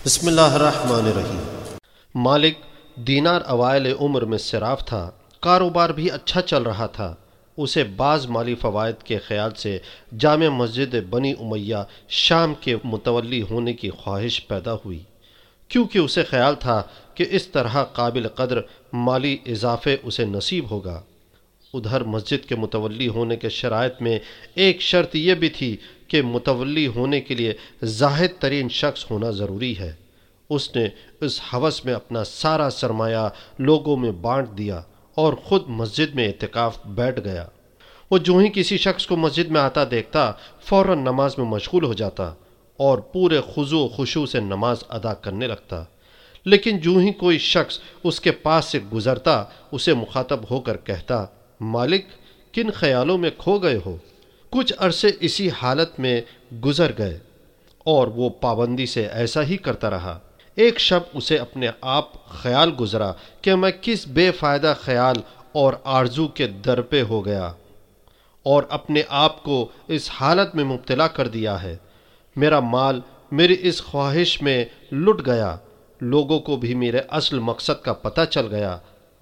بسم اللہ الرحمن الرحیم۔ مالک دینار اوائل عمر میں صراف تھا، کاروبار بھی اچھا چل رہا تھا۔ اسے بعض مالی فوائد کے خیال سے جامع مسجد بنی امیہ شام کے متولی ہونے کی خواہش پیدا ہوئی، کیونکہ اسے خیال تھا کہ اس طرح قابل قدر مالی اضافے اسے نصیب ہوگا۔ ادھر مسجد کے متولی ہونے کے شرائط میں ایک شرط یہ بھی تھی کہ متولی ہونے کے لیے زاہد ترین شخص ہونا ضروری ہے۔ اس نے اس ہوس میں اپنا سارا سرمایہ لوگوں میں بانٹ دیا اور خود مسجد میں اعتکاف بیٹھ گیا۔ وہ جو ہی کسی شخص کو مسجد میں آتا دیکھتا فوراً نماز میں مشغول ہو جاتا اور پورے خضوع و خشوع سے نماز ادا کرنے لگتا۔ لیکن جو ہی کوئی شخص اس کے پاس سے گزرتا اسے مخاطب ہو کر کہتا، مالک کن خیالوں میں کھو گئے ہو؟ کچھ عرصے اسی حالت میں گزر گئے اور وہ پابندی سے ایسا ہی کرتا رہا۔ ایک شب اسے اپنے آپ خیال گزرا کہ میں کس بے فائدہ خیال اور آرزو کے در پہ ہو گیا اور اپنے آپ کو اس حالت میں مبتلا کر دیا ہے۔ میرا مال میری اس خواہش میں لٹ گیا، لوگوں کو بھی میرے اصل مقصد کا پتہ چل گیا۔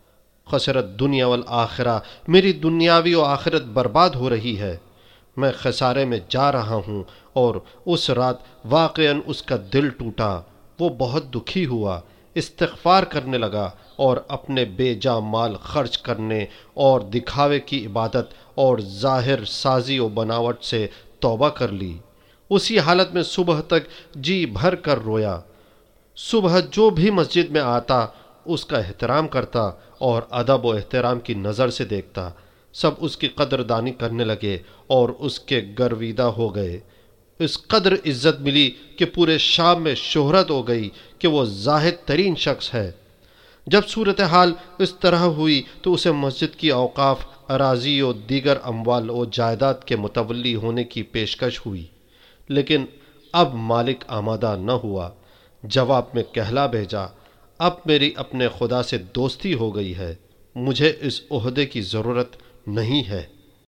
خسرت دنیا والآخرہ، میری دنیاوی و آخرت برباد ہو رہی ہے، میں خسارے میں جا رہا ہوں۔ اور اس رات واقعاً اس کا دل ٹوٹا، وہ بہت دکھی ہوا، استغفار کرنے لگا اور اپنے بے جا مال خرچ کرنے اور دکھاوے کی عبادت اور ظاہر سازی و بناوٹ سے توبہ کر لی۔ اسی حالت میں صبح تک جی بھر کر رویا۔ صبح جو بھی مسجد میں آتا اس کا احترام کرتا اور ادب و احترام کی نظر سے دیکھتا۔ سب اس کی قدردانی کرنے لگے اور اس کے گرویدہ ہو گئے۔ اس قدر عزت ملی کہ پورے شام میں شہرت ہو گئی کہ وہ زاہد ترین شخص ہے۔ جب صورتحال اس طرح ہوئی تو اسے مسجد کی اوقاف، اراضی و دیگر اموال و جائیداد کے متولی ہونے کی پیشکش ہوئی، لیکن اب مالک آمادہ نہ ہوا۔ جواب میں کہلا بھیجا، اب میری اپنے خدا سے دوستی ہو گئی ہے، مجھے اس عہدے کی ضرورت نہیں ہے۔